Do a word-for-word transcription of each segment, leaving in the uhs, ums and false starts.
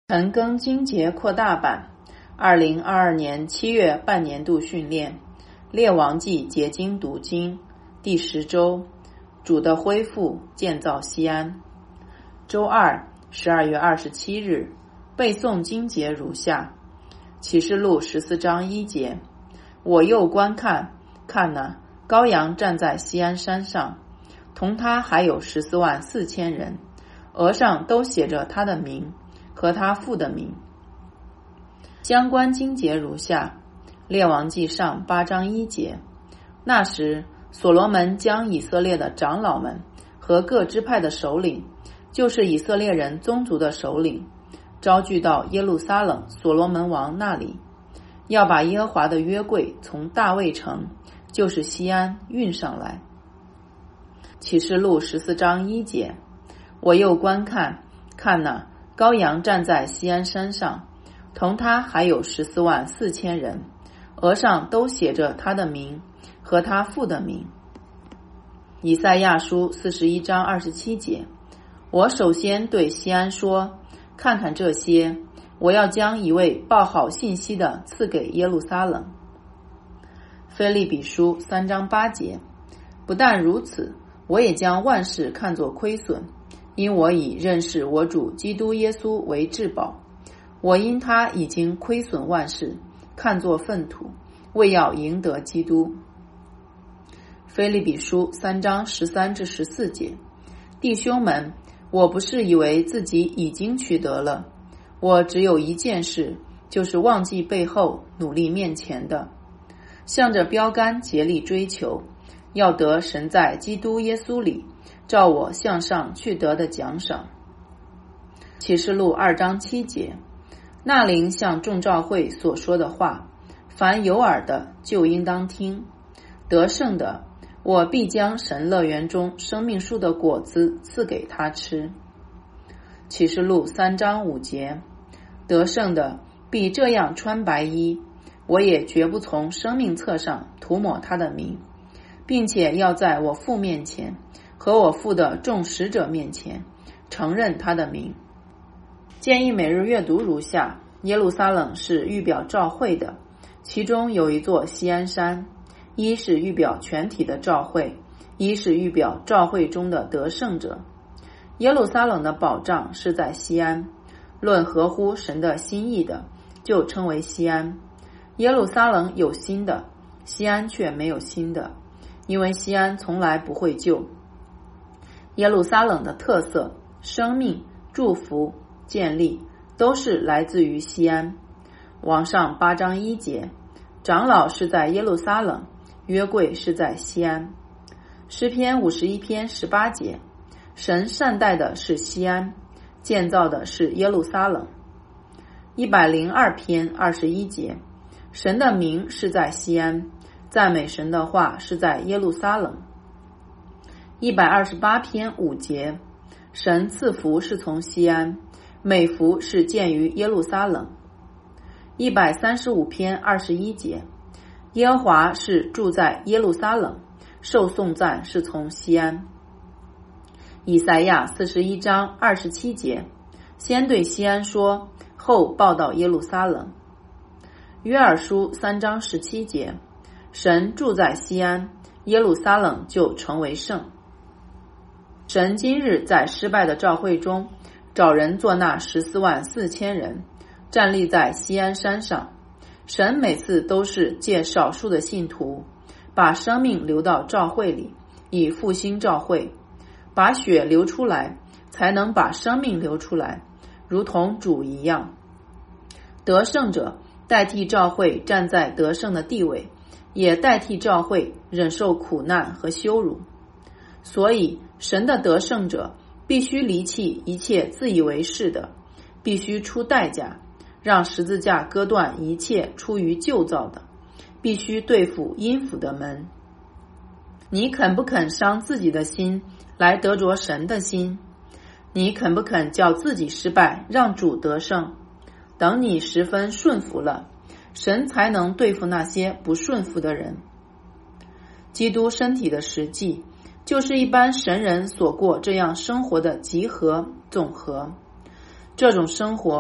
陈庚经节扩大版，二零二二年七月半年度训练，列王纪结经读经，第十周，主的恢复，建造西安。周二，十二月二十七日，背诵经节如下：启示录十四章一节，我又观看，看哪，羔羊站在西安山上，同他还有十四万四千人，额上都写着他的名和他父的名。相关经节如下：列王纪上八章一节，那时所罗门将以色列的长老们和各支派的首领，就是以色列人宗族的首领，招聚到耶路撒冷所罗门王那里，要把耶和华的约柜从大卫城，就是西安运上来。启示录十四章一节，我又观看，看哪，羔羊站在西安山上，同他还有十四万四千人，额上都写着他的名和他父的名。以赛亚书四十一章二十七节，我首先对西安说，看看这些，我要将一位报好信息的赐给耶路撒冷。腓立比书三章八节，不但如此，我也将万事看作亏损，因我以认识我主基督耶稣为至宝，我因他已经亏损万事，看作粪土，为要赢得基督。腓立比书三章十三至十四节，弟兄们，我不是以为自己已经取得了，我只有一件事，就是忘记背后，努力面前的，向着标杆竭力追求，要得神在基督耶稣里照我向上去得的奖赏。启示录二章七节，那灵向众召会所说的话，凡有耳的就应当听。得胜的，我必将神乐园中生命树的果子赐给他吃。启示录三章五节，得胜的必这样穿白衣，我也绝不从生命册上涂抹他的名，并且要在我父面前和我父的众使者面前承认他的名。建议每日阅读如下：耶路撒冷是预表召会的，其中有一座西安山，一是预表全体的召会，一是预表召会中的得胜者。耶路撒冷的保障是在西安，论合乎神的心意的，就称为西安。耶路撒冷有新的，西安却没有新的，因为西安从来不会旧。耶路撒冷的特色、生命、祝福、建立都是来自于西安。王上八章一节，长老是在耶路撒冷，约柜是在西安。诗篇五十一篇十八节，神善待的是西安，建造的是耶路撒冷。一百零二篇二十一节，神的名是在西安，赞美神的话是在耶路撒冷。一百二十八篇五节，神赐福是从西安，美福是见于耶路撒冷。一百三十五篇二十一节，耶和华是住在耶路撒冷，受颂赞是从西安。以赛亚四十一章二十七节，先对西安说，后报到耶路撒冷。约珥书三章十七节，神住在西安，耶路撒冷就成为圣。神今日在失败的召会中找人做那十四万四千人，站立在西安山上。神每次都是借少数的信徒，把生命流到召会里，以复兴召会，把血流出来，才能把生命流出来，如同主一样。得胜者代替召会站在得胜的地位，也代替召会忍受苦难和羞辱。所以神的得胜者必须离弃一切自以为是的，必须出代价，让十字架割断一切出于旧造的，必须对付阴府的门。你肯不肯伤自己的心，来得着神的心？你肯不肯叫自己失败，让主得胜？等你十分顺服了，神才能对付那些不顺服的人。基督身体的实际，就是一般神人所过这样生活的集合总和。这种生活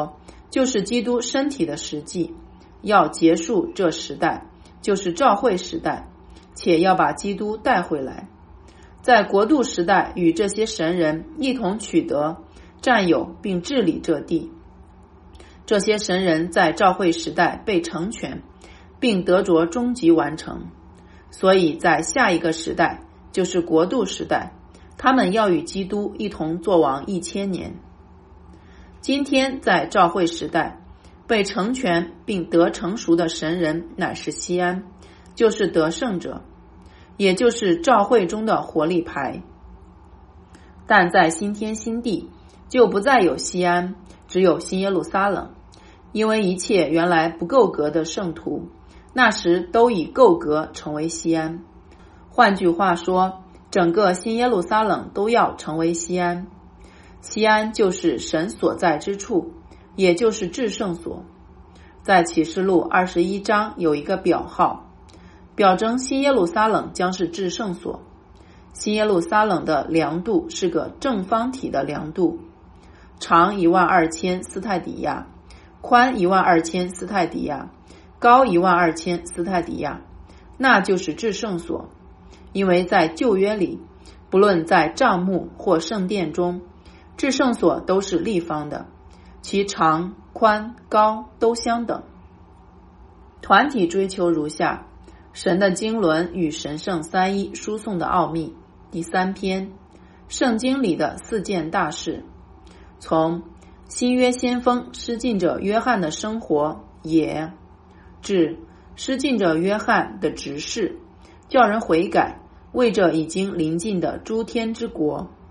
就是基督身体的实际，要结束这时代，就是召会时代，且要把基督带回来，在国度时代与这些神人一同取得、占有并治理这地。这些神人在召会时代被成全，并得着终极完成，所以在下一个时代，就是国度时代，他们要与基督一同作王一千年。今天在召会时代被成全并得成熟的神人乃是西安，就是得胜者，也就是召会中的活力牌。但在新天新地就不再有西安，只有新耶路撒冷，因为一切原来不够格的圣徒，那时都已够格成为西安。换句话说，整个新耶路撒冷都要成为西安。西安就是神所在之处，也就是至圣所。在启示录二十一章有一个表号，表征新耶路撒冷将是至圣所。新耶路撒冷的量度是个正方体的量度，长一万二千斯泰底亚，宽一万二千斯泰底亚，高一万二千斯泰底亚，那就是至圣所。因为在旧约里，不论在帐幕或圣殿中，至圣所都是立方的，其长、宽、高都相等。团体追求如下：神的经纶与神圣三一输送的奥秘，第三篇，圣经里的四件大事，从新约先锋施浸者约翰的生活也至施浸者约翰的执事，叫人悔改，为着已经临近的诸天之国